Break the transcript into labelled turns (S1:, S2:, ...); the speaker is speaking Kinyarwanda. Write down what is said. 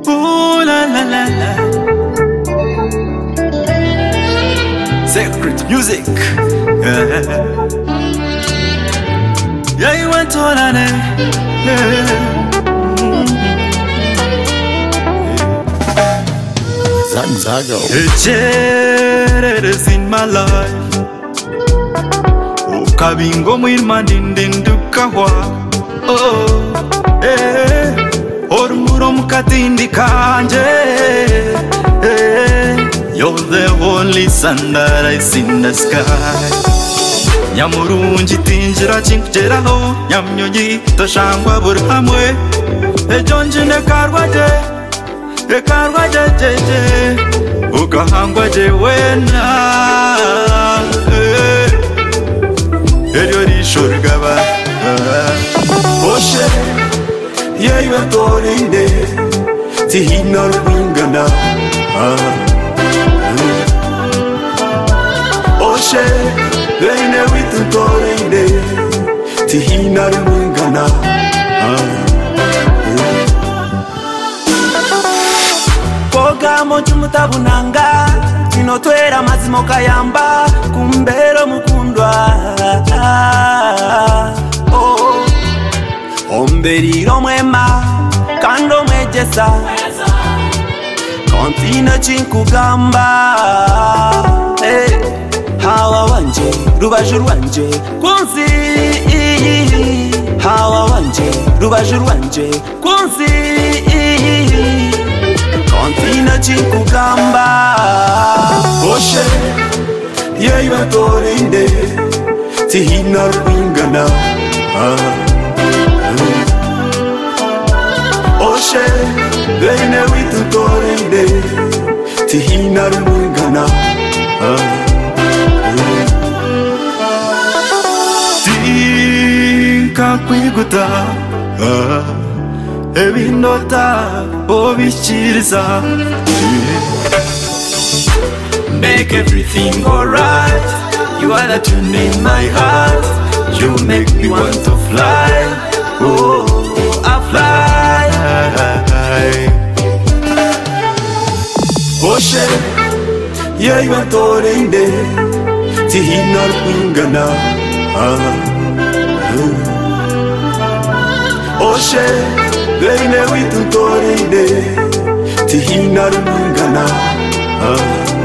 S1: Ooh la la la la. Secret music. Yeah, you went on and
S2: Zanzago.
S1: a chair is in my life. Kabingo mwirmandindukawa. Oh, Ormurum katindi kanje. You're the only sun that I see in the sky. Nyamurungi tinjira chinkujeraho, nyamnyonyi toshangwa buri hamwe. Ejonji nekarwaje, jeje, ugahangwa je wena. Eryo risho rigaba.
S3: Oshe, yewe torinde, tihina rwingana. Oshe, bene witu torinde, tihina rwingana. Koga moju mutabunanga, tinotwera mazimo kayamba, kumbero mukundwa. Omberiro mwema, kando mwejesa, kontina chinkugamba. Hawa wanje, rubaju rwanje, kunzi. Hawa wanje, rubaju rwanje, kunzi. Kontina chinkugamba. Oshe, yewe torinde, tihina rwingana. Oshe, bene witu torinde, tihina rwingana.
S1: Tinka kwiguta, ebinota obishiriza. Make everything alright. You are the tune in my heart. You make me want to fly. Oh, I fly.
S3: Oshe, yewe torinde, tihina rwingana. Oshe, bene witu torinde, tihina rwingana.